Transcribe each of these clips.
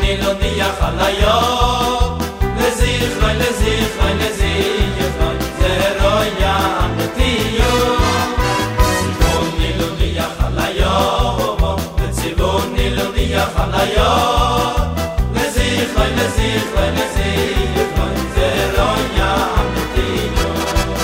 ציווני לא ניח על היום לזיכרון, לזיכרון, לזיכרון זרוע ימתיו ציווני לא ניח על היום ציווני לא ניח על היום לזיכרון, לזיכרון, לזיכרון זרוע ימתיו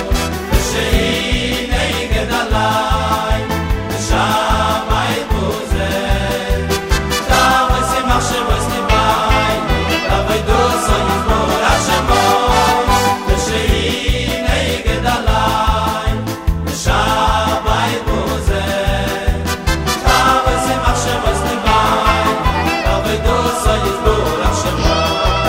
ושהנה יגד עלי ושמי בוזר תאוי שמח שבוסני בי תאוי דוסו יזבור השמות ושהנה יגד עלי ושמי בוזר תאוי שמח שבוסני בי תאוי דוסו יזבור השמות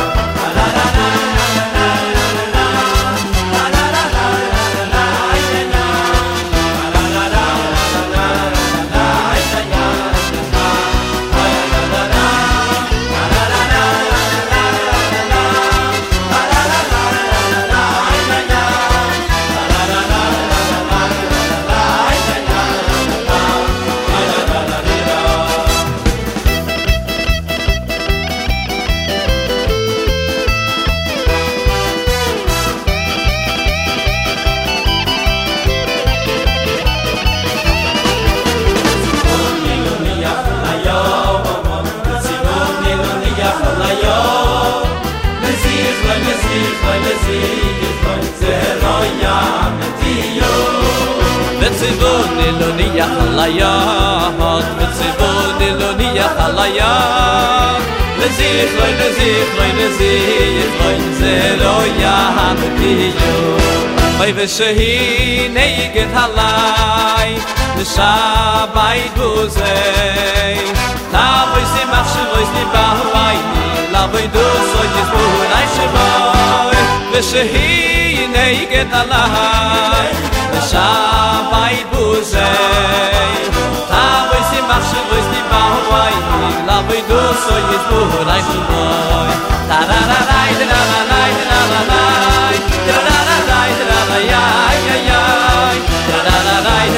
ציווני לא ניח על היד וציווני לא ניח על היד לזיכרון, לזיכרון, לזיכרון זה לא ימתיו אוי ושהנה יגד עלי לשבי בוזי תאוי שמח שבוסני בי לבוי דוסו יזבור השמות ושהנה יגד עלי לשבי בוזי תאוי שמח שבוסני בי לבוי דוסו יזבור השמות טרררי טרררי טרררי טרררי טרררי טרררי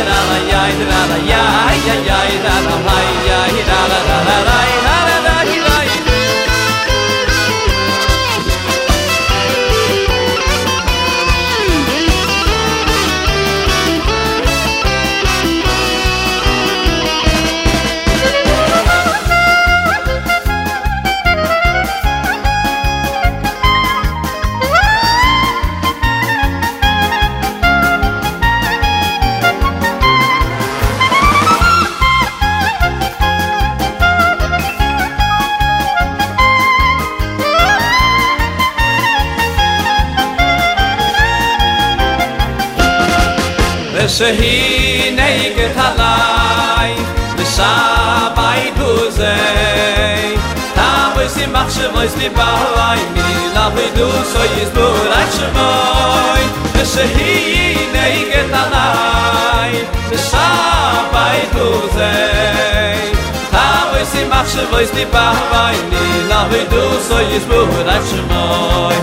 ושהנה יגד עלי לשבי בוזי תאוי שמח שבוסני בי לבוי דוסו יזבור השמות ושהנה יגד עלי לשבי בוזי תאוי שמח שבוסני בי לבוי דוסו יזבור השמות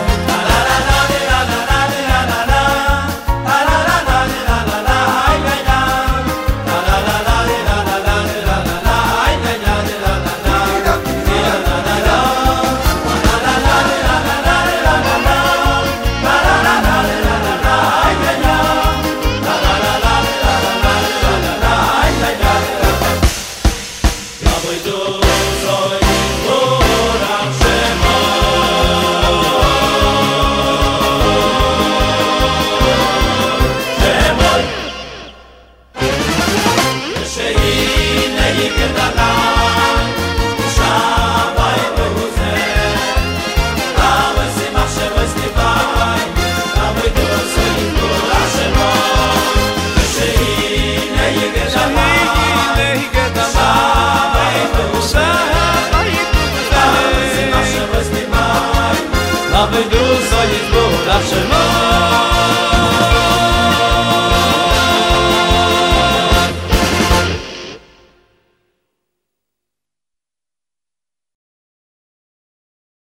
Love me do so you go, that's